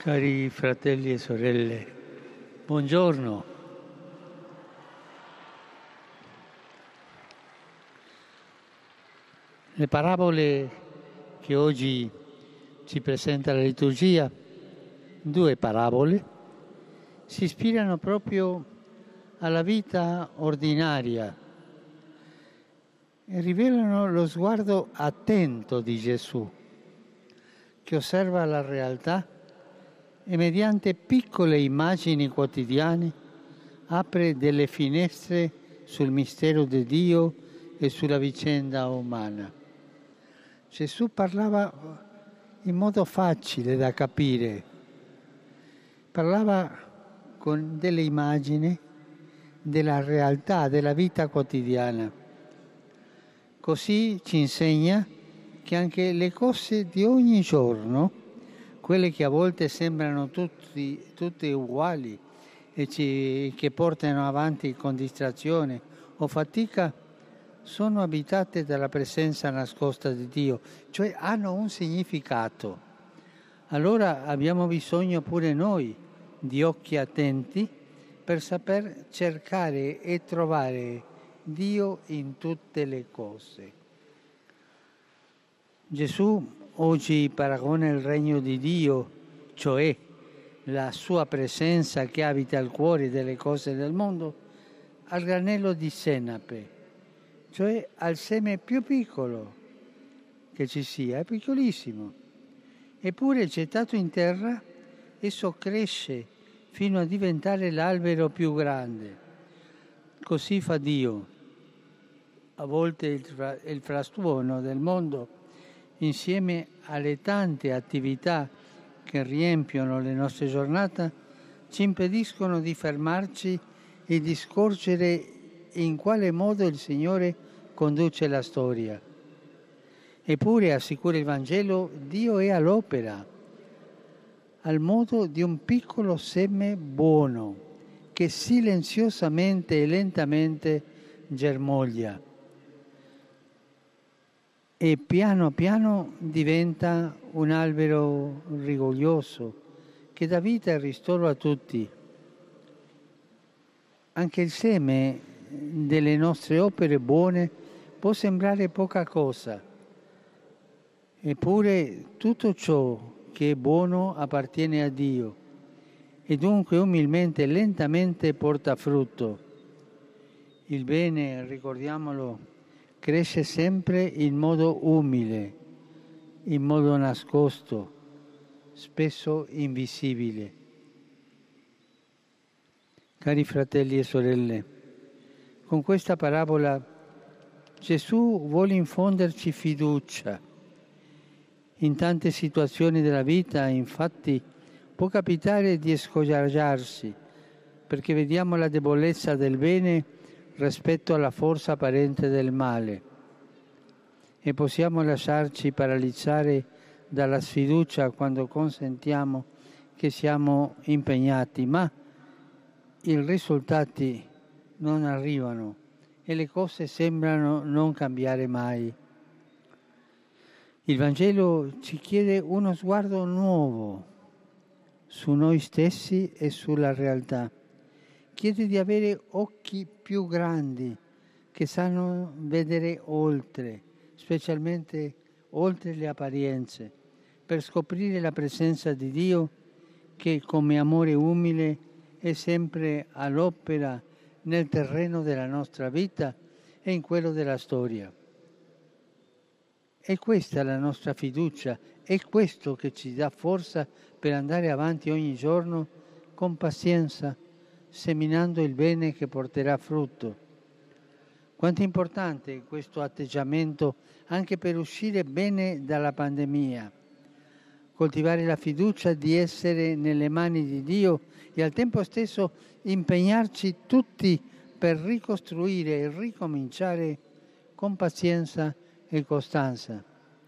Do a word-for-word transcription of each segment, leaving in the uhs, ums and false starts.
Cari fratelli e sorelle, buongiorno. Le parabole che oggi ci presenta la liturgia, due parabole, si ispirano proprio alla vita ordinaria e rivelano lo sguardo attento di Gesù, che osserva la realtà e mediante piccole immagini quotidiane apre delle finestre sul mistero di Dio e sulla vicenda umana. Gesù parlava in modo facile da capire, parlava con delle immagini della realtà, della vita quotidiana. Così ci insegna che anche le cose di ogni giorno, quelle che a volte sembrano tutti, tutte uguali e ci, che portano avanti con distrazione o fatica, sono abitate dalla presenza nascosta di Dio, cioè hanno un significato. Allora abbiamo bisogno pure noi di occhi attenti per saper cercare e trovare Dio in tutte le cose. Gesù oggi paragona il regno di Dio, cioè la sua presenza che abita il cuore delle cose del mondo, al granello di senape, cioè al seme più piccolo che ci sia, è piccolissimo. Eppure gettato in terra, esso cresce fino a diventare l'albero più grande. Così fa Dio. A volte il, il frastuono del mondo, insieme alle tante attività che riempiono le nostre giornate, ci impediscono di fermarci e di scorgere in quale modo il Signore conduce la storia. Eppure, assicura il Vangelo, Dio è all'opera, al modo di un piccolo seme buono che silenziosamente e lentamente germoglia e piano piano diventa un albero rigoglioso che dà vita e ristoro a tutti. Anche il seme delle nostre opere buone può sembrare poca cosa, eppure tutto ciò che è buono appartiene a Dio e dunque umilmente e lentamente porta frutto. Il bene, ricordiamolo, cresce sempre in modo umile, in modo nascosto, spesso invisibile. Cari fratelli e sorelle, con questa parabola Gesù vuole infonderci fiducia. In tante situazioni della vita, infatti, può capitare di scoraggiarsi, perché vediamo la debolezza del bene rispetto alla forza apparente del male e possiamo lasciarci paralizzare dalla sfiducia quando consentiamo che siamo impegnati, ma i risultati non arrivano e le cose sembrano non cambiare mai. Il Vangelo ci chiede uno sguardo nuovo su noi stessi e sulla realtà. Chiede di avere occhi più grandi che sanno vedere oltre, specialmente oltre le apparenze, per scoprire la presenza di Dio che come amore umile è sempre all'opera nel terreno della nostra vita e in quello della storia. È questa la nostra fiducia, è questo che ci dà forza per andare avanti ogni giorno con pazienza, seminando il bene che porterà frutto. Quanto è importante questo atteggiamento anche per uscire bene dalla pandemia, coltivare la fiducia di essere nelle mani di Dio e al tempo stesso impegnarci tutti per ricostruire e ricominciare con pazienza e costanza.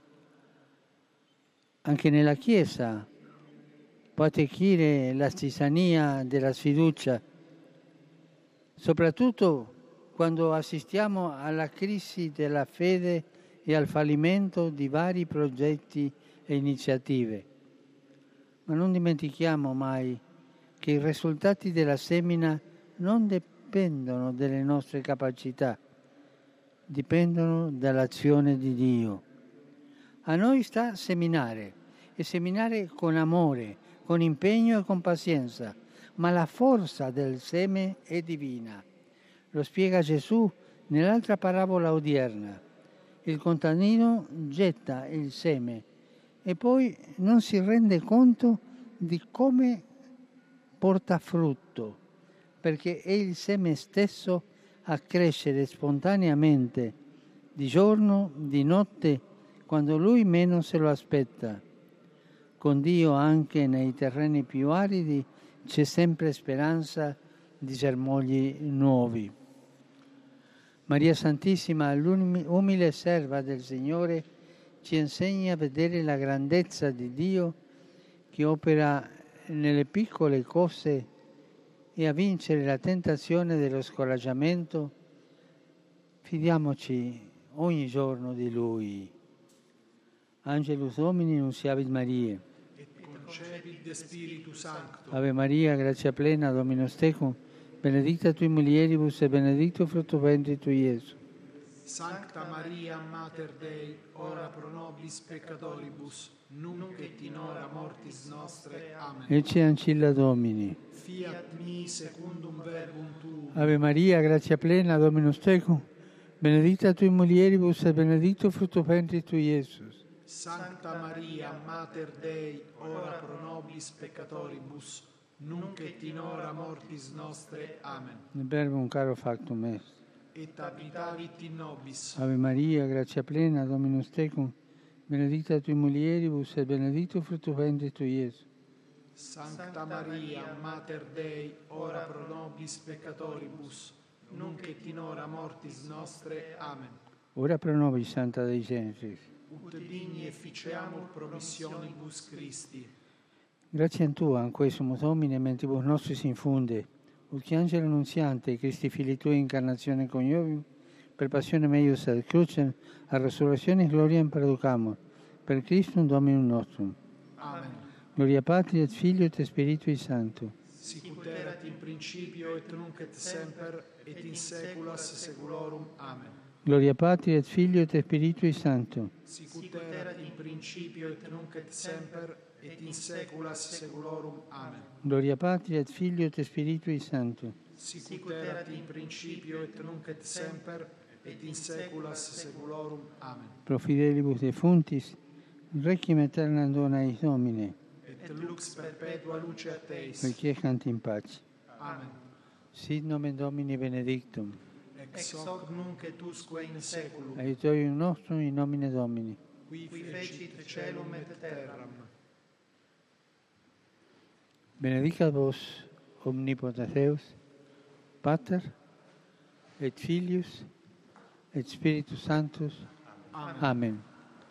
Anche nella Chiesa può attecchire la stizania della sfiducia, soprattutto quando assistiamo alla crisi della fede e al fallimento di vari progetti e iniziative. Ma non dimentichiamo mai che i risultati della semina non dipendono dalle nostre capacità, dipendono dall'azione di Dio. A noi sta seminare, e seminare con amore, con impegno e con pazienza, ma la forza del seme è divina. Lo spiega Gesù nell'altra parabola odierna. Il contadino getta il seme e poi non si rende conto di come porta frutto, perché è il seme stesso a crescere spontaneamente, di giorno, di notte, quando lui meno se lo aspetta. Con Dio anche nei terreni più aridi c'è sempre speranza di germogli nuovi. Maria Santissima, l'umile serva del Signore, ci insegna a vedere la grandezza di Dio che opera nelle piccole cose e a vincere la tentazione dello scoraggiamento. Fidiamoci ogni giorno di Lui. Angelus Domini, nunciavit Mariae. Et concepit de Spiritu Sancto. Ave Maria, grazia plena, Dominus tecum, benedicta tui mulieribus e benedictus fructus ventris tui, Iesus. Sancta Maria, Mater Dei, ora pro nobis peccatoribus, nunc et in hora mortis nostre. Amen. Ecce ancilla Domini. Fiat mi secundum verbum tuum. Ave Maria, grazia plena, Dominus tecum, benedicta tui mulieribus e benedictus fructus ventris tui, Iesus. Sancta Maria, Mater Dei, ora pro nobis peccatoribus, nunc et in hora mortis nostre. Amen. Ne verbum caro factum est. Et abitavit in nobis. Ave Maria, grazia plena, Dominus tecum, benedicta tui mulieribus et benedictus fructus ventris tui, Iesus. Sancta Maria, Mater Dei, ora pro nobis peccatoribus, nunc et in hora mortis nostre. Amen. Ora pro nobis, Santa Dei Genesis. Ut digni efficiamur promissionibus Christi. Grazie a Tua, in questo Domine, mentibus nostris infunde, ut che angelo annunziante, Christi Fili Tui, incarnazione coniovium, per passione meius ad crucem, a resurrezione gloriam perducamur, per Christum Dominum nostrum. Amen. Gloria Patri et Filio et Spiritui Sancto. Sicut erat in principio et nunc et semper et in saeculas saeculorum. Amen. Gloria Patri et Filio et Spiritui Sancto. Sicut erat in principio et nunc et semper et in saeculas saeculorum. Amen. Gloria Patri et Filio et Spiritui Sancto. Sicut erat in principio et nunc et semper et in saeculas saeculorum. Amen. Pro fidelibus defuntis, requiem aeternam dona eis Domine, Et lux perpetua luce a Teis. requiescant in pace. Amen. Sit nomen Domini benedictum. Ex hoc nunc et usque in saeculum. Aiutorium nostrum in nomine Domini. Qui fecit caelum et terram. Benedicat vos omnipotens Deus, Pater et Filius et Spiritus Sanctus. Amen. Amen.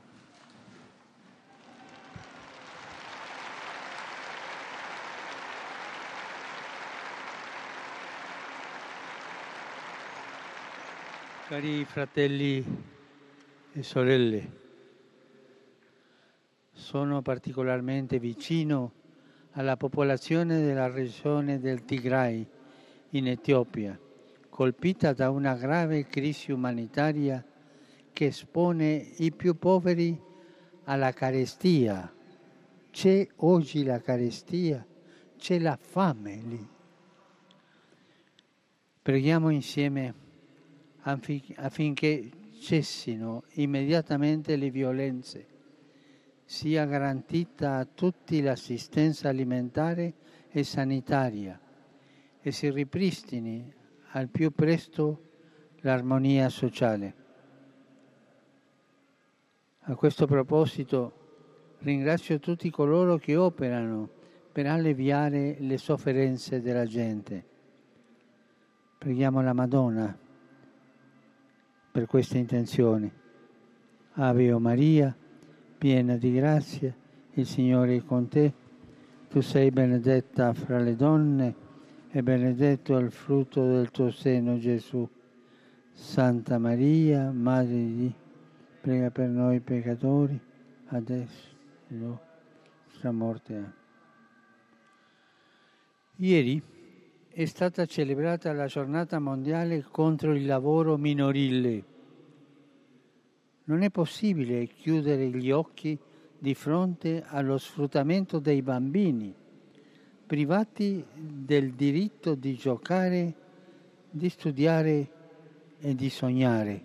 Cari fratelli e sorelle, sono particolarmente vicino alla popolazione della regione del Tigray in Etiopia, colpita da una grave crisi umanitaria che espone i più poveri alla carestia. C'è oggi la carestia, c'è la fame lì. Preghiamo insieme affinché cessino immediatamente le violenze, sia garantita a tutti l'assistenza alimentare e sanitaria e si ripristini al più presto l'armonia sociale. A questo proposito ringrazio tutti coloro che operano per alleviare le sofferenze della gente. Preghiamo la Madonna per queste intenzioni. Ave o Maria, piena di grazia, il Signore è con te. Tu sei benedetta fra le donne e benedetto è il frutto del tuo seno, Gesù. Santa Maria, Madre di Dio, prega per noi peccatori, adesso e all'ora della nostra morte. Ieri è stata celebrata la giornata mondiale contro il lavoro minorile. Non è possibile chiudere gli occhi di fronte allo sfruttamento dei bambini, privati del diritto di giocare, di studiare e di sognare.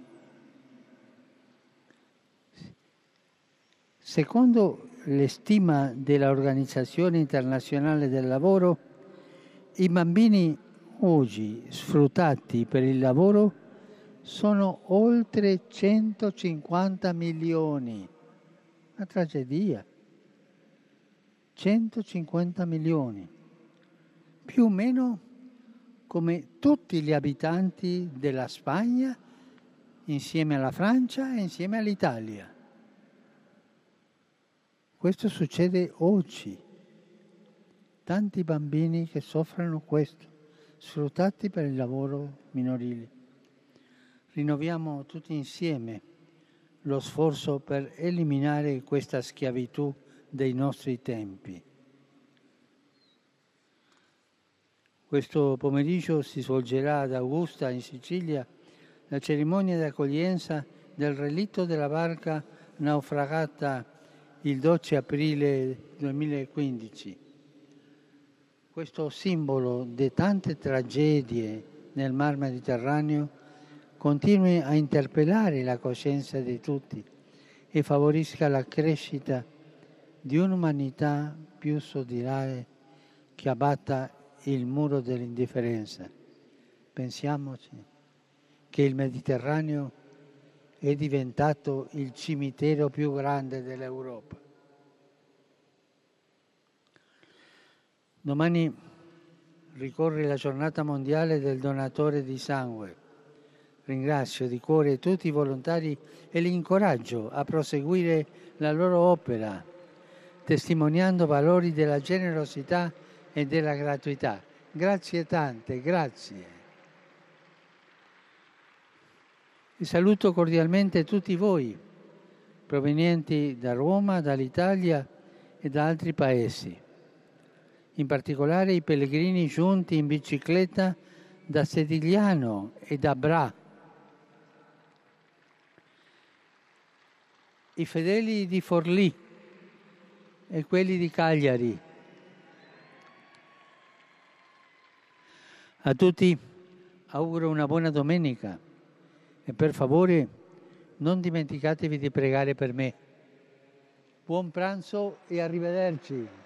Secondo le stime dell'Organizzazione Internazionale del Lavoro, i bambini oggi sfruttati per il lavoro sono oltre centocinquanta milioni. Una tragedia. centocinquanta milioni. Più o meno come tutti gli abitanti della Spagna, insieme alla Francia e insieme all'Italia. Questo succede oggi. Tanti bambini che soffrono questo, sfruttati per il lavoro minorile. Rinnoviamo tutti insieme lo sforzo per eliminare questa schiavitù dei nostri tempi. Questo pomeriggio si svolgerà ad Augusta, in Sicilia, la cerimonia di accoglienza del relitto della barca naufragata il dodici aprile duemilaquindici. Questo simbolo di tante tragedie nel Mar Mediterraneo continui a interpellare la coscienza di tutti e favorisca la crescita di un'umanità più solidale che abbatta il muro dell'indifferenza. Pensiamoci che il Mediterraneo è diventato il cimitero più grande dell'Europa. Domani ricorre la giornata mondiale del donatore di sangue. Ringrazio di cuore tutti i volontari e li incoraggio a proseguire la loro opera, testimoniando valori della generosità e della gratuità. Grazie tante, grazie. E saluto cordialmente tutti voi, provenienti da Roma, dall'Italia e da altri paesi. In particolare i pellegrini giunti in bicicletta da Sedigliano e da Bra, i fedeli di Forlì e quelli di Cagliari. A tutti auguro una buona domenica e per favore non dimenticatevi di pregare per me. Buon pranzo e arrivederci.